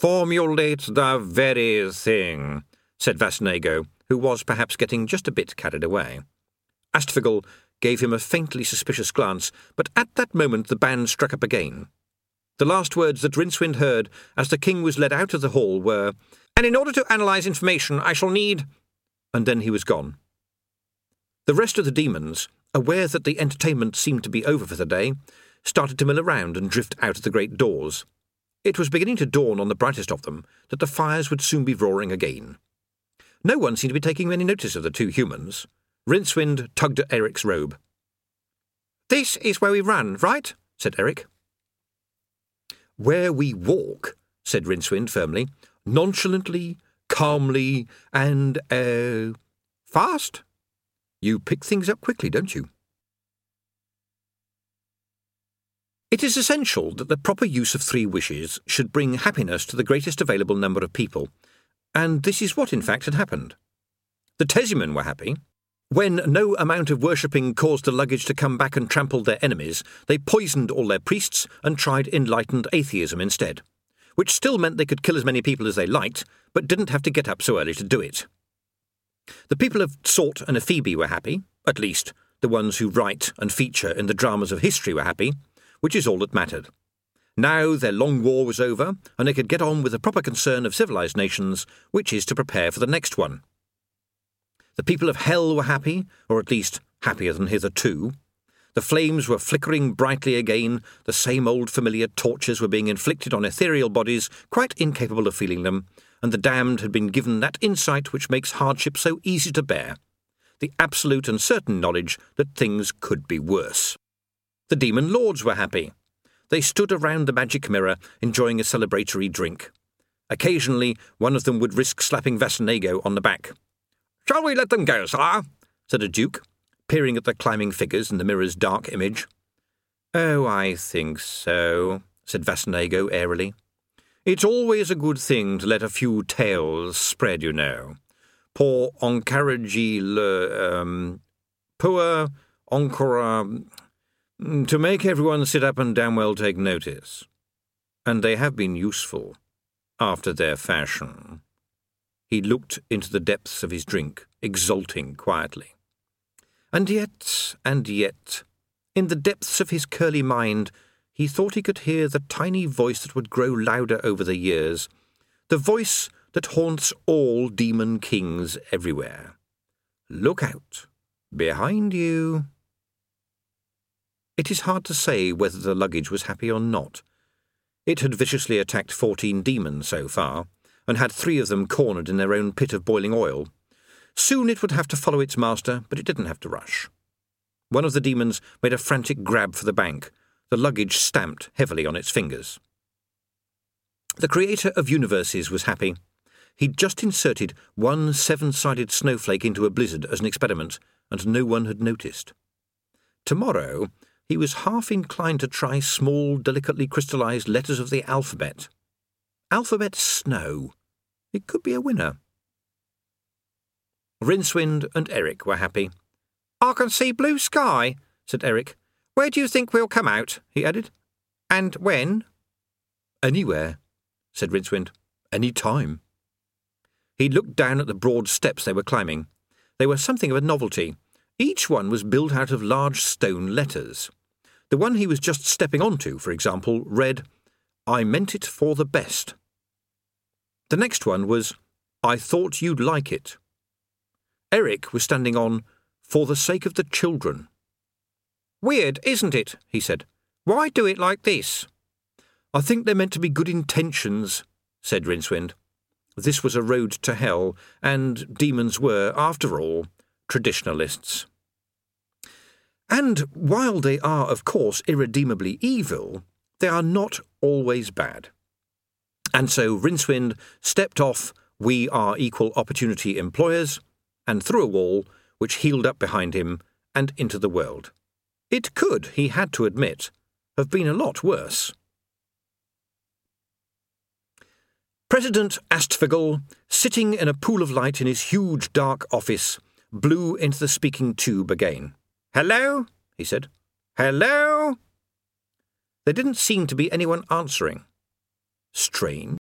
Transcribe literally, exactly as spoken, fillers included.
"Formulate the very thing," said Vasnego, who was perhaps getting just a bit carried away. Astfigel gave him a faintly suspicious glance, but at that moment the band struck up again. The last words that Rincewind heard as the king was led out of the hall were, "And in order to analyse information, I shall need—" and then he was gone. The rest of the demons, aware that the entertainment seemed to be over for the day, started to mill around and drift out of the great doors. It was beginning to dawn on the brightest of them that the fires would soon be roaring again. No one seemed to be taking any notice of the two humans. Rincewind tugged at Eric's robe. "This is where we run, right?" said Eric. "Where we walk," said Rincewind firmly, "nonchalantly, calmly, and, uh, fast. You pick things up quickly, don't you?" It is essential that the proper use of three wishes should bring happiness to the greatest available number of people, and this is what in fact had happened. The Tezimen were happy. When no amount of worshipping caused the luggage to come back and trample their enemies, they poisoned all their priests and tried enlightened atheism instead, which still meant they could kill as many people as they liked, but didn't have to get up so early to do it. The people of Sort and Ephebi were happy, at least the ones who write and feature in the dramas of history were happy, which is all that mattered. Now their long war was over, and they could get on with the proper concern of civilized nations, which is to prepare for the next one. The people of Hell were happy, or at least happier than hitherto. The flames were flickering brightly again, the same old familiar tortures were being inflicted on ethereal bodies quite incapable of feeling them, and the damned had been given that insight which makes hardship so easy to bear, the absolute and certain knowledge that things could be worse. The demon lords were happy. They stood around the magic mirror, enjoying a celebratory drink. Occasionally, one of them would risk slapping Vasnego on the back. "Shall we let them go, sire?" said a duke, peering at the climbing figures in the mirror's dark image. "Oh, I think so," said Vasnego airily. "It's always a good thing to let a few tales spread, you know. Pour encourager le... Um, pour encore... to make everyone sit up and damn well take notice. And they have been useful, after their fashion." He looked into the depths of his drink, exulting quietly. And yet, and yet, in the depths of his curly mind, he thought he could hear the tiny voice that would grow louder over the years, the voice that haunts all demon kings everywhere. "Look out! Behind you!" It is hard to say whether the luggage was happy or not. It had viciously attacked fourteen demons so far, and had three of them cornered in their own pit of boiling oil. Soon it would have to follow its master, but it didn't have to rush. One of the demons made a frantic grab for the bank. The luggage stamped heavily on its fingers. The creator of universes was happy. He'd just inserted one seven-sided snowflake into a blizzard as an experiment, and no one had noticed. Tomorrow, he was half inclined to try small, delicately crystallized letters of the alphabet. Alphabet snow. It could be a winner. Rincewind and Eric were happy. "I can see blue sky," said Eric. "Where do you think we'll come out?" he added. "And when?" "Anywhere," said Rincewind. "Any time." He looked down at the broad steps they were climbing. They were something of a novelty. Each one was built out of large stone letters. The one he was just stepping onto, for example, read, "I meant it for the best." The next one was, "I thought you'd like it." Eric was standing on, "For the sake of the children." "Weird, isn't it?" he said. "Why do it like this?" "I think they're meant to be good intentions," said Rincewind. This was a road to hell, and demons were, after all, traditionalists. And while they are, of course, irredeemably evil, they are not always bad. And so Rincewind stepped off "We are equal opportunity employers" and through a wall, which healed up behind him, and into the world. It could, he had to admit, have been a lot worse. President Astfigel, sitting in a pool of light in his huge dark office, blew into the speaking tube again. "Hello?" he said. "Hello?" There didn't seem to be anyone answering. Strange.